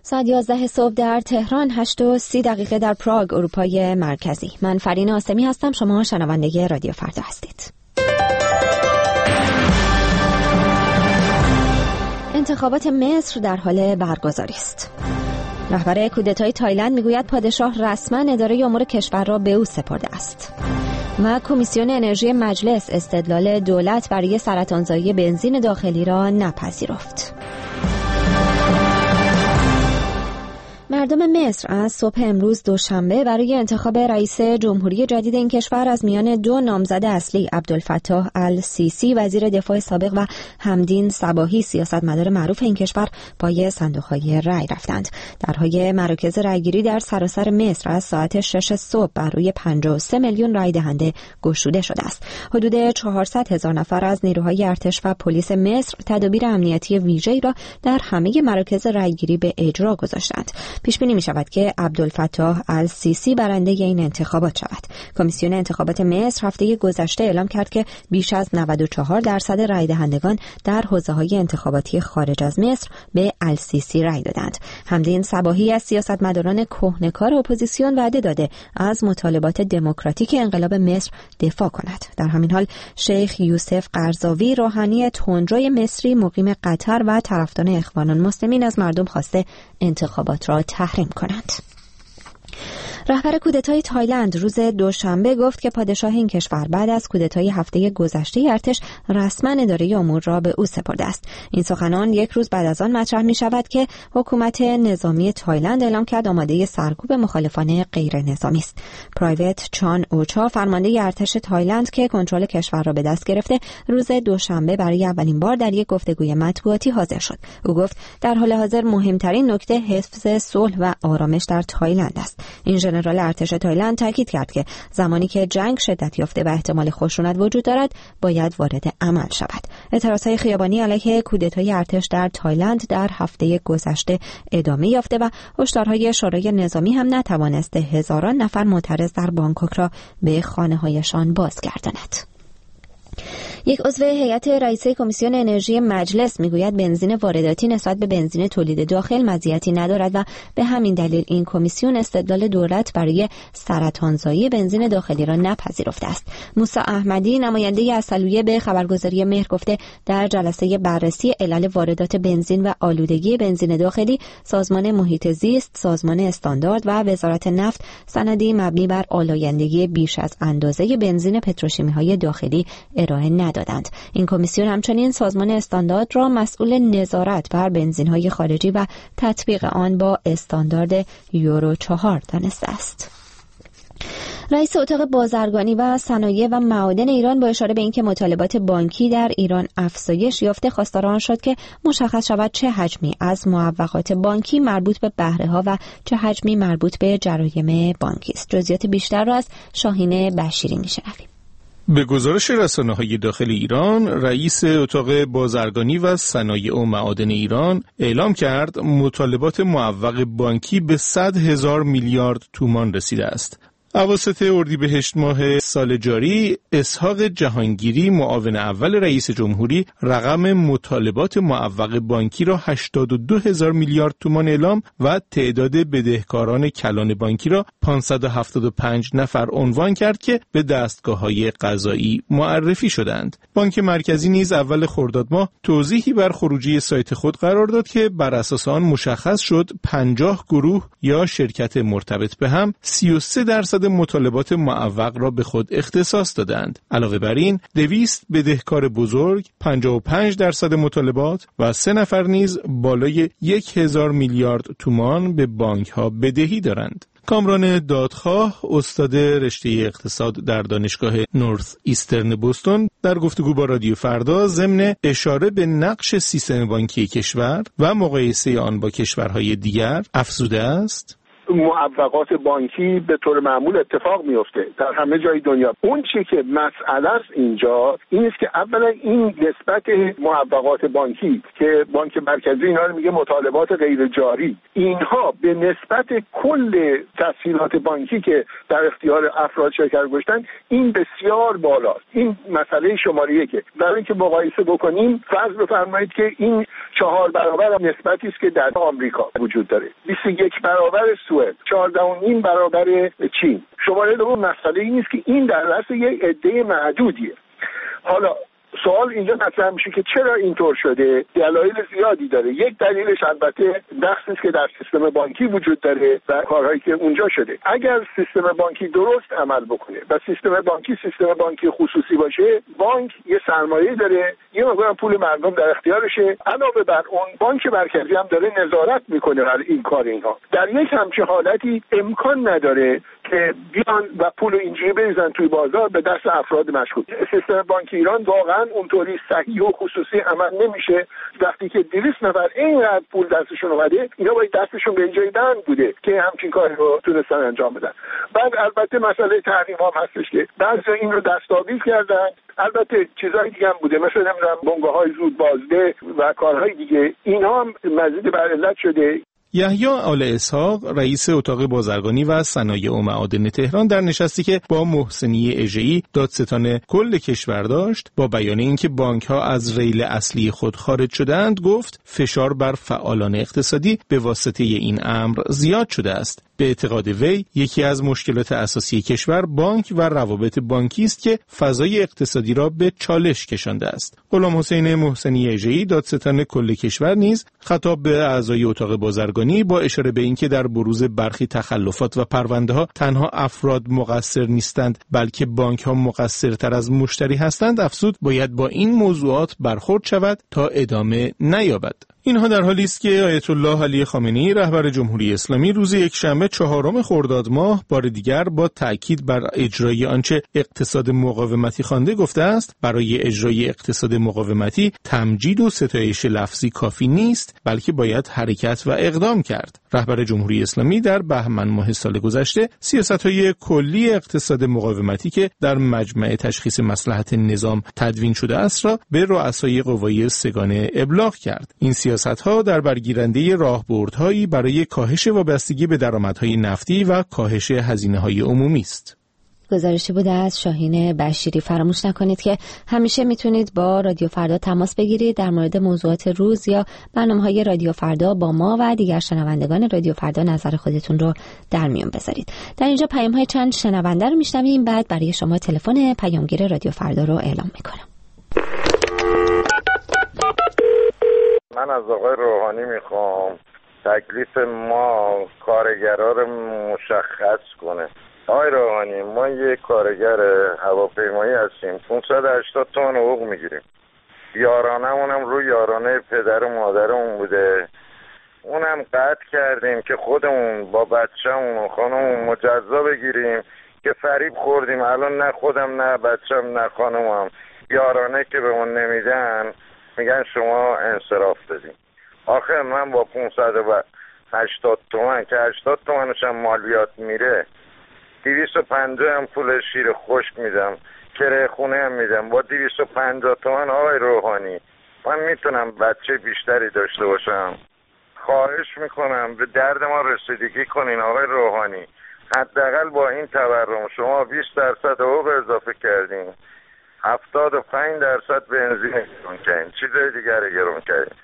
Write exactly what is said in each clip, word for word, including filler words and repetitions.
ساعت یازده صبح در تهران، هشت و سی دقیقه در پراگ، اروپای مرکزی. من فرین آسمی هستم، شما شنونده رادیو فردا هستید. انتخابات مصر در حال برگزاری است. رهبر کودتای تایلند میگوید پادشاه رسما اداره امور کشور را به او سپرده است. و کمیسیون انرژی مجلس استدلال دولت برای سرطانزایی بنزین داخلی را نپذیرفت. مردم مصر از صبح امروز دوشنبه برای انتخاب رئیس جمهوری جدید این کشور از میان دو نامزد اصلی، عبدالفتاح السیسی وزیر دفاع سابق و حمدین صباحی سیاستمدار معروف این کشور پای صندوق‌های رأی رفتند. درهای مراکز رأیگیری در سراسر مصر از ساعت شش صبح بر روی پنجاه و سه میلیون رأی دهنده گشوده شده است. حدود چهارصد هزار نفر از نیروهای ارتش و پلیس مصر تدابیر امنیتی ویژه‌ای را در همه مراکز رأیگیری به اجرا گذاشتند. پیش بینی می شود که عبدالفتاح السیسی برنده این انتخابات شود. کمیسیون انتخابات مصر هفته گذشته اعلام کرد که بیش از نود و چهار درصد رای دهندگان در حوزه‌های انتخاباتی خارج از مصر به السیسی رای دادند. حمدین صباحی از سیاستمداران کهنه‌کار اپوزیسیون وعده داده از مطالبات دموکراتیک انقلاب مصر دفاع کند. در همین حال شیخ یوسف قرضاوی، روحانی تندروی مصری مقیم قطر و طرفدار اخوان المسلمین، از مردم خواسته انتخابات را تحریم کنند. رهبر کودتای تایلند روز دوشنبه گفت که پادشاه این کشور بعد از کودتای هفته گذشته ارتش رسما اداره امور را به او سپرده است. این سخنان یک روز بعد از آن مطرح می شود که حکومت نظامی تایلند اعلام کرد آماده سرکوب مخالفان غیر نظامی است. پرایوت چان اوچا، فرمانده ارتش تایلند که کنترل کشور را به دست گرفته، روز دوشنبه برای اولین بار در یک گفتگوی مطبوعاتی حاضر شد. او گفت در حال حاضر مهمترین نکته حفظ صلح و آرامش در تایلند است. این ژنرال ارتش تایلند تاکید کرد که زمانی که جنگ شدت یافته و احتمال خشونت وجود دارد باید وارد عمل شود. اعتراضهای خیابانی علیه کودتای ارتش در تایلند در هفته گذشته ادامه یافته و هشدارهای شورای نظامی هم نتوانسته هزاران نفر معترض در بانکوک را به خانه‌هایشان بازگرداند. یک عضو هیئت رئیسه کمیسیون انرژی مجلس میگوید بنزین وارداتی نسبت به بنزین تولید داخل مزیتی ندارد و به همین دلیل این کمیسیون استدلال دولت برای سرطانزایی بنزین داخلی را نپذیرفته است. موسی احمدی، نماینده اصلویه، به خبرگزاری مهر گفته در جلسه بررسی علل واردات بنزین و آلودگی بنزین داخلی، سازمان محیط زیست، سازمان استاندارد و وزارت نفت سندی مبنی بر آلایندگی بیش از اندازه بنزین پتروشیمی‌های داخلی ارائه ندادند. این کمیسیون همچنین سازمان استاندارد را مسئول نظارت بر بنزین‌های خارجی و تطبیق آن با استاندارد یورو چهار دانسته است. رئیس اتاق بازرگانی و صنایع و معادن ایران با اشاره به اینکه مطالبات بانکی در ایران افزایش یافته، خواستار آن شد که مشخص شود چه حجمی از معوقات بانکی مربوط به بهره‌ها و چه حجمی مربوط به جرایم بانکی است. جزئیات بیشتر را از شاهین بشیری می‌شنویم. به گزارش رسانه‌های داخل ایران، رئیس اتاق بازرگانی و صنایع و معادن ایران اعلام کرد مطالبات معوق بانکی به صد هزار میلیارد تومان رسیده است. اواسط اردیبهشت ماه سال جاری، اسحاق جهانگیری، معاون اول رئیس جمهوری، رقم مطالبات معوق بانکی را هشتاد و دو هزار میلیارد تومان اعلام و تعداد بدهکاران کلان بانکی را پانصد و هفتاد و پنج نفر عنوان کرد که به دستگاه‌های قضایی معرفی شدند. بانک مرکزی نیز اول خرداد ماه توضیحی بر خروجی سایت خود قرار داد که بر اساس آن مشخص شد پنجاه گروه یا شرکت مرتبط به هم سی و سه درصد مطالبات معوق را به خود اختصاص دادند. علاوه بر این، دویست بدهکار بزرگ، پنجاه و پنج درصد مطالبات و سه نفر نیز بالای یک هزار میلیارد تومان به بانک ها بدهی دارند. کامران دادخواه، استاد رشته اقتصاد در دانشگاه نورث ایسترن بوستون، در گفتگو با رادیو فردا ضمن اشاره به نقش سیستم بانکی کشور و مقایسه آن با کشورهای دیگر افزوده است: معوقات بانکی به طور معمول اتفاق میفته در همه جای دنیا. اون چی که مسئله است اینجا این است که اولا این نسبت معوقات بانکی که بانک مرکزی اینا رو میگه مطالبات غیر جاری، اینها به نسبت کل تسهیلات بانکی که در اختیار افراد شرکت گذاشتن این بسیار بالاست. این مسئله شماره یکه. برای اینکه مقایسه بکنیم فرض بفرمایید که این چهار برابر نسبتی است که در آمریکا وجود داره، بیست و یک برابر سوئد، چهارده و نیم برابر چین. شماره دوم مسئله این است که این در رأس یک عده معدودیه. حالا سوال اینجا مطرح میشه که چرا اینطور شده؟ دلایل زیادی داره. یک دلیلش البته نقصی است که در سیستم بانکی وجود داره و کارهایی که اونجا شده. اگر سیستم بانکی درست عمل بکنه و سیستم بانکی سیستم بانکی خصوصی باشه، بانک یه سرمایه داره، یه مقدار پول مردم در اختیارشه، علاوه بر اون بانک مرکزی هم داره نظارت میکنه بر این کار اینها. در یک همچین حالتی امکان نداره که بیان و پول اینجوری بریزن توی بازار به دست افراد مشکوک. سیستم بانکی ایران واقعا اونطوری صحیح و خصوصی عمل نمیشه. وقتی که دویست نفر اینقدر پول دستشون اومده، اینا باید دستشون به اینجای بند بوده که همچین کاری رو تونستن انجام بدن. بعد البته مسئله تحریم هم هستش که بعضی این رو دستاویز کردن. البته چیزهای دیگه هم بوده، مثلا نمیدونم بنگاه‌های زود بازده و کارهای دیگه، اینا هم مزید بر علت شده. یحیی آل اسحاق رئیس اتاق بازرگانی و صنایع و معادن تهران در نشستی که با محسنی اژه‌ای دادستان کل کشور داشت با بیان اینکه بانک‌ها از ریل اصلی خود خارج شدند گفت فشار بر فعالان اقتصادی به واسطه این امر زیاد شده است. به اعتقاد وی یکی از مشکلات اساسی کشور بانک و روابط بانکی است که فضای اقتصادی را به چالش کشانده است. غلام حسین محسنی اژه‌ای دادستان کل کشور نیز خطاب به اعضای اتاق بازرگانی با اشاره به اینکه در بروز برخی تخلفات و پرونده‌ها تنها افراد مقصر نیستند بلکه بانک‌ها مقصرتر از مشتری هستند افزود باید با این موضوعات برخورد شود تا ادامه نیابد. اینها در حالی است که آیت الله علی خامنه‌ای رهبر جمهوری اسلامی روز یکشنبه چهارم خرداد ماه بار دیگر با تأکید بر اجرای آنچه اقتصاد مقاومتی خوانده گفته است برای اجرای اقتصاد مقاومتی تمجید و ستایش لفظی کافی نیست بلکه باید حرکت و اقدام کرد. رهبر جمهوری اسلامی در بهمن ماه سال گذشته سیاست‌های کلی اقتصاد مقاومتی که در مجمع تشخیص مصلحت نظام تدوین شده است را به رؤسای قوای سگانه ابلاغ کرد. این سیاست‌ها در برگیرنده راهبردهایی برای کاهش وابستگی به درآمدهای نفتی و کاهش هزینه‌های عمومی است. گزارشی بوده از شاهین بشیری. فراموش نکنید که همیشه میتونید با رادیو فردا تماس بگیرید در مورد موضوعات روز یا برنامه‌های رادیو فردا با ما و دیگر شنوندگان رادیو فردا نظر خودتون رو در میون بذارید. در اینجا پیام‌های چند شنونده رو میشنویم، بعد برای شما تلفن پیامگیر رادیو فردا رو اعلام میکنم. من از آقای روحانی میخوام تکلیف ما کارگرها رو مشخص کنه. آقای روحانی ما یک کارگر هواپیمایی هستیم، پانصد و هشتاد تومن حقوق میگیریم. یارانمون هم روی یارانه پدر و مادرمون بوده، اونم قطع کردیم که خودمون با بچه‌مون و خانممون مجزا بگیریم که فریب خوردیم. الان نه خودم نه بچه‌م نه خانمم یارانه که به من نمیدن میگن شما انصراف بدین. آخه من با پانصد و هشتاد تومن که هشتاد تومنش هم مالیات میره، دویست و پنجاه هم پول شیر خشک میدم، کرایه خونه هم میدم. با دویست و پنجاه تومن آقای روحانی من میتونم بچه بیشتری داشته باشم؟ خواهش میکنم به درد ما رسیدگی کنین آقای روحانی. حداقل با این تورم شما بیست درصد حقوق اضافه کردین، هفتاد و پنج درصد بنزین گرون کردین، چیزای دیگر گرون کردین.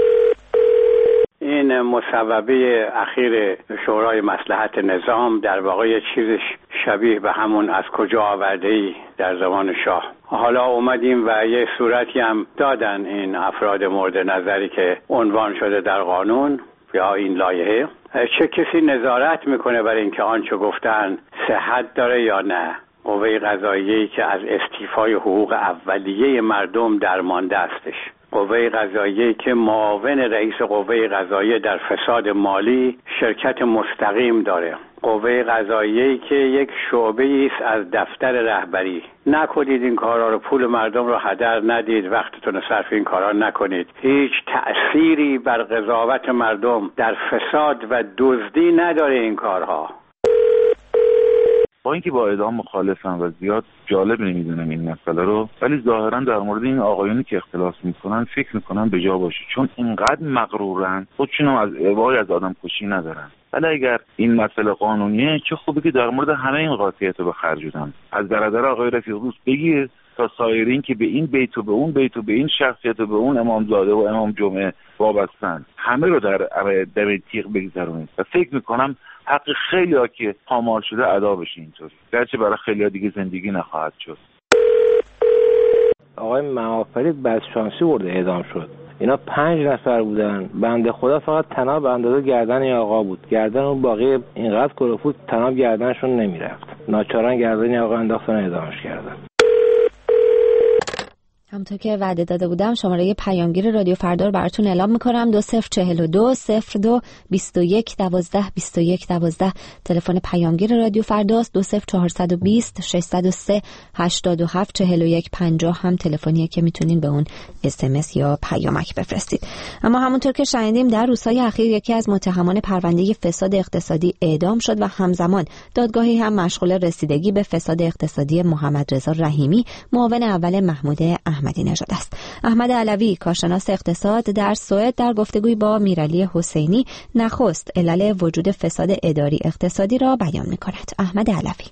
این مصوبه اخیر شورای مصلحت نظام در واقع چیزش شبیه به همون از کجا آورده ای در زمان شاه. حالا اومدیم و یه صورتی هم دادن این افراد مورد نظری که عنوان شده در قانون یا این لایحه. چه کسی نظارت میکنه برای اینکه آنچه گفتن صحت داره یا نه؟ قوه قضاییه‌ای که از استیفای حقوق اولیه مردم درمانده استش، قوه قضاییه‌ای که معاون رئیس قوه قضاییه در فساد مالی شرکت مستقیم داره، قوه قضاییه‌ای که یک شعبه‌ای است از دفتر رهبری. نکنید این کارا رو، پول مردم رو هدر ندید، وقتتون رو صرف این کارا نکنید. هیچ تأثیری بر قضاوت مردم در فساد و دزدی نداره این کارها. با اینکه با اعدام مخالفم و زیاد جالب نمیدونم این مسئله رو، ولی ظاهرا در مورد این آقایونی که اختلاس میکنن فکر میکنن به جا باشه، چون اینقدر مغرورن، خودشونو از وای از آدم کشی ندارن. ولی اگر این مسئله قانونیه چه خوبه که در مورد همه این قاطعیت رو به خرج بدن. از برادر آقای رفیق دوست بگیر تا سایرین که به این بیت و به اون بیت و به این شخصیت و به اون امامزاده و امام جمعه وابستن، همه رو در در تیغ بگذارونید. و فکر میکنم حق خیلی ها که پامال شده ادا بشه اینطوری، گرچه برای خیلی ها دیگه زندگی نخواهد شد. آقای معافرید بدشانسی برده اعدام شد. اینا پنج نفر بودن، بنده خدا فقط تناب اندازه گردن این آقا بود، گردن اون باقی اینقدر کرفوت تناب گردنشون نمیرفت، ناچارن گردن این آقا انداختن اعدامش کردن. همونطور که وعده داده بودم شماره پیامگیر رادیو فردا رو براتون اعلام میکنم. دو صفر چهل و دو صفر دو بیست و یک دوازده بیست و یک دوازده تلفن پیامگیر رادیو فرداست. دو صفر چهارصد و بیست ششصد و سه هشتاد و هفت چهل و یک پنجاه هم تلفنیه که میتونین به اون اس ام اس یا پیامک بفرستید. اما همونطور که شنیدیم در روزهای اخیر یکی از متهمان پرونده فساد اقتصادی اعدام شد و همزمان دادگاهی هم مشغول رسیدگی به فساد اقتصادی محمد رضا رحیمی معاون اول محمود احمدی نژاد است. احمد علوی کارشناس اقتصاد در سوئد در گفتگوی با میرعلی حسینی نخست علل وجود فساد اداری اقتصادی را بیان می‌کند. احمد علوی: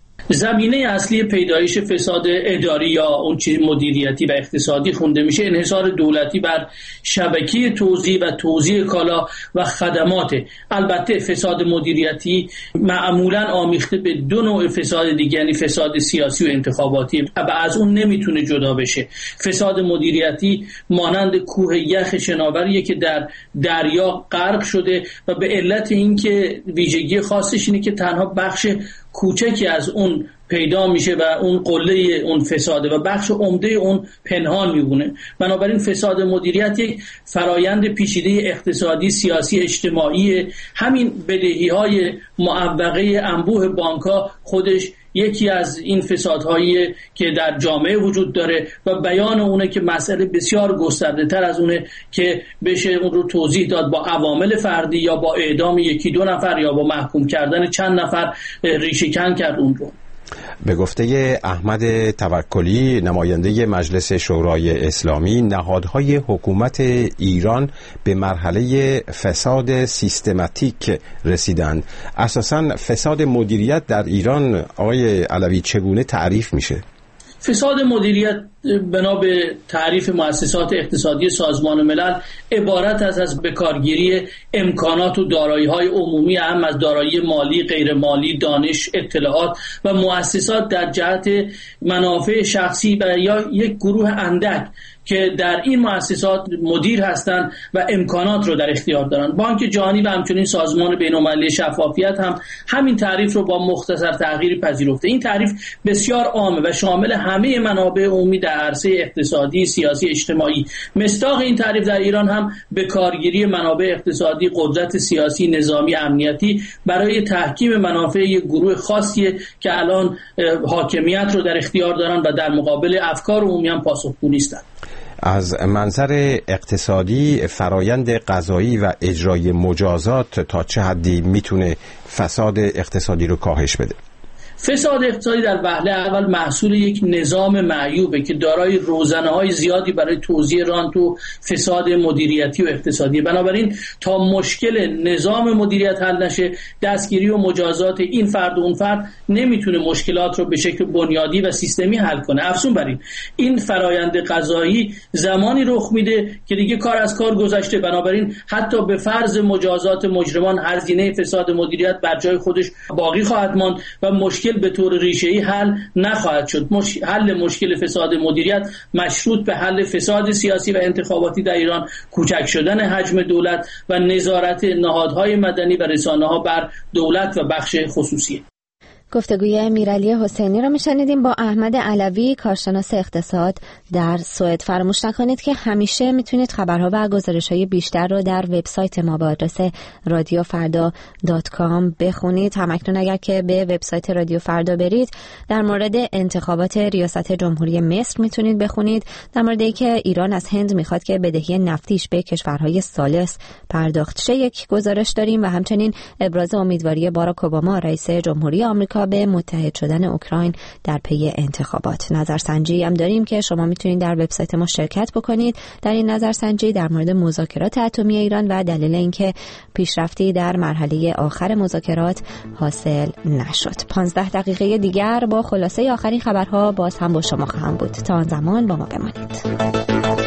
زمینه اصلی پیدایش فساد اداری یا اون چیز مدیریتی و اقتصادی خونده میشه انحصار دولتی بر شبکه توزیع و توزیع کالا و خدمات. البته فساد مدیریتی معمولا آمیخته به دو نوع فساد دیگه، یعنی فساد سیاسی و انتخاباتی و از اون نمیتونه جدا بشه. فساد مدیریتی مانند کوه یخ شناوریه که در دریا غرق شده و به علت اینکه ویژگی خاصش اینه که تنها بخش کوچکی از اون پیدا میشه و اون قله اون فساده و بخش عمده اون پنهان میمونه. بنابراین فساد مدیریت یک فرایند پیچیده اقتصادی، سیاسی، اجتماعی. همین بدهی‌های معوقه انبوه بانک‌ها خودش یکی از این فسادهایی که در جامعه وجود داره و بیان اونه که مسئله بسیار گسترده تر از اونه که بشه اون رو توضیح داد با عوامل فردی یا با اعدام یکی دو نفر یا با محکوم کردن چند نفر ریشه کن کرد اون رو. به گفته احمد توکلی نماینده مجلس شورای اسلامی، نهادهای حکومت ایران به مرحله فساد سیستماتیک رسیدند. اساساً فساد مدیریت در ایران آقای علوی چگونه تعریف میشه؟ فساد مدیریت بنا به تعریف مؤسسات اقتصادی سازمان ملل عبارت است از بکارگیری امکانات و دارایی‌های عمومی اهم از دارایی مالی، غیر مالی، دانش، اطلاعات و مؤسسات در جهت منافع شخصی و یا یک گروه اندک که در این مؤسسات مدیر هستند و امکانات رو در اختیار دارند. بانک جهانی و همچنین سازمان بین‌المللی شفافیت هم همین تعریف رو با مختصر تغییری پذیرفته. این تعریف بسیار عامه و شامل همه منابع عمومی در عرصه اقتصادی، سیاسی، اجتماعی. مصداق این تعریف در ایران هم به کارگیری منابع اقتصادی، قدرت سیاسی، نظامی، امنیتی برای تحکیم منافع یک گروه خاصیه که الان حاکمیت رو در اختیار دارند و در مقابل افکار عمومی هم پاسخگو نیستند. از منظر اقتصادی فرایند قضایی و اجرای مجازات تا چه حدی میتونه فساد اقتصادی رو کاهش بده؟ فساد اقتصادی در وهله اول محصول یک نظام معیوبه که دارای روزنه‌های زیادی برای توزیع رانت و فساد مدیریتی و اقتصادی. بنابراین تا مشکل نظام مدیریت حل نشه، دستگیری و مجازات این فرد و اون فرد نمیتونه مشکلات رو به شکل بنیادی و سیستمی حل کنه. افزون بر این، این فرایند قضایی زمانی رخ میده که دیگه کار از کار گذشته. بنابراین حتی به فرض مجازات مجرمان، هزینه فساد مدیریت بر جای خودش باقی خواهد ماند و مشکل به طور ریشه‌ای حل نخواهد شد. مش... حل مشکل فساد مدیریت مشروط به حل فساد سیاسی و انتخاباتی در ایران، کوچک شدن حجم دولت و نظارت نهادهای مدنی و رسانه‌ها بر دولت و بخش خصوصی. گفتگوی امیرعلی حسینی را میشنیدیم با احمد علوی، کارشناس اقتصاد در سوئد. فراموش نکنید که همیشه میتونید خبرها و گزارش‌های بیشتر رو در وبسایت ما با آدرس رادیو فردا دات کام بخونید. همکنون اگر که به وبسایت رادیو فردا برید در مورد انتخابات ریاست جمهوری مصر میتونید بخونید، در مورد اینکه ایران از هند میخواد که بدهی نفتیش به کشورهای ثالث پرداخت شه یک گزارش داریم و همچنین ابراز امیدواری باراک اوباما رئیس جمهوری آمریکا به متحد شدن اوکراین در پی انتخابات. نظرسنجی هم داریم که شما میتونید در وبسایت ما شرکت بکنید در این نظرسنجی در مورد مذاکرات اتمی ایران و دلیل اینکه پیشرفتی در مرحله آخر مذاکرات حاصل نشد. پانزده دقیقه دیگر با خلاصه آخرین خبرها باز هم با شما خواهم بود. تا آن زمان با ما بمانید.